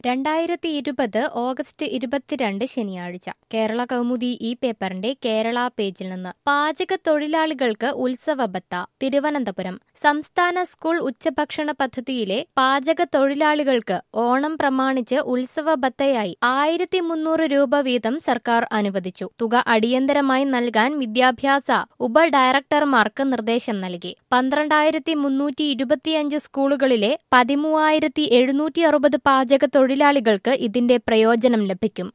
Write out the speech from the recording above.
2020 August 22 ശനിയാഴ്ച കേരള കൗമുദി ഈ പേപ്പറിന്റെ കേരള പേജിൽ നിന്ന് പാചക തൊഴിലാളികൾക്ക് ഉത്സവ ബത്ത തിരുവനന്തപുരം സംസ്ഥാന സ്കൂൾ ഉച്ചഭക്ഷണ പദ്ധതിയിലെ പാചക തൊഴിലാളികൾക്ക് ഓണം പ്രമാണിച്ച് ഉത്സവ ബത്തയായി 1300 രൂപ വീതം സർക്കാർ അനുവദിച്ചു. തുക അടിയന്തരമായി നൽകാൻ വിദ്യാഭ്യാസ ഉപഡയറക്ടർമാർക്ക് നിർദ്ദേശം നൽകി. 12325 സ്കൂളുകളിലെ 13760 പാചക തൊഴിലാളികൾക്ക് ഇതിന്റെ പ്രയോജനം ലഭിക്കും.